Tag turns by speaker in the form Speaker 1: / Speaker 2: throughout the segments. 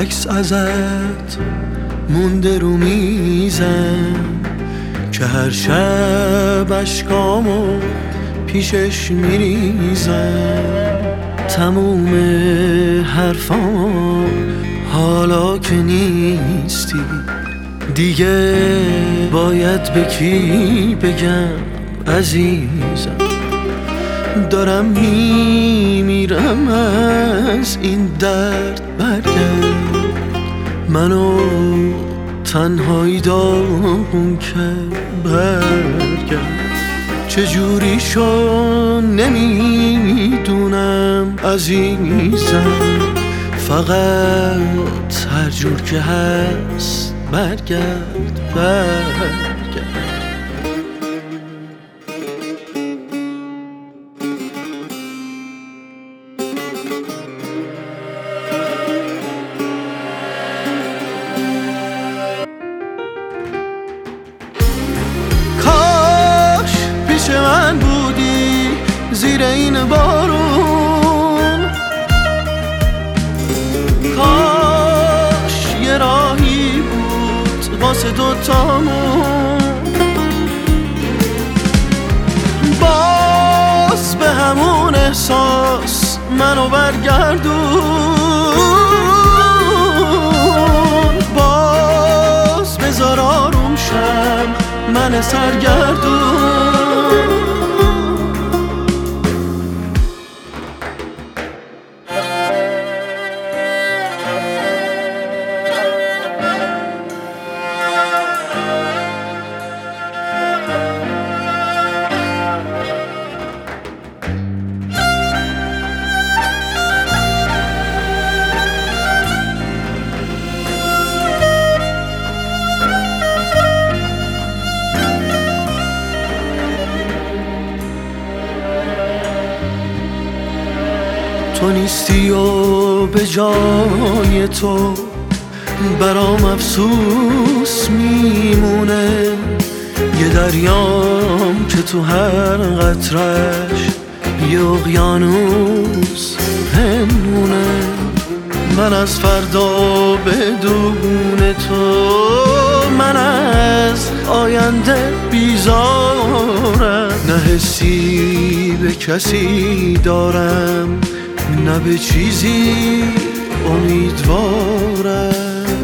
Speaker 1: عکس ازت مونده رو میزم که هر شب اشکامو پیشش میریزم. تموم حرفام حالا که نیستی دیگه باید به کی بگم عزیزم؟ دارم میمیرم از این درد، برگرد منو تنهایی داغون کرد، برگرد. چجوری شو نمیدونم عزیزم، فقط هر جور که هست برگرد، برگرد. کاش پیش من بودی زیر این بارون، کاش یه راهی بود واسه دوتامون. باز به همون احساس منو برگردون، باز بذار آروم شم من سرگردون. تو نیستی و به جای تو برام افسوس میمونه، یه دریام که تو هر قطرش یه اقیانوس پنهونه. من از فردا بدون تو، من از آینده بیزارم، نه حسی به کسی دارم نه به چیزی امیدوارم.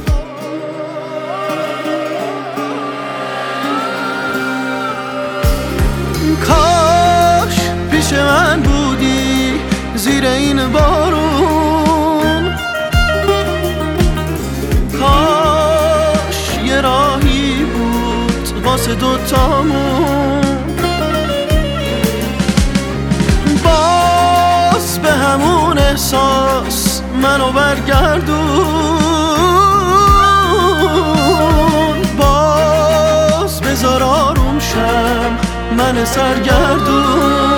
Speaker 1: کاش پیش من بودی زیر این بارون، کاش یه راهی بود واسه دوتامون. به همون احساس منو برگردون، باز بذار آروم شم من سرگردون.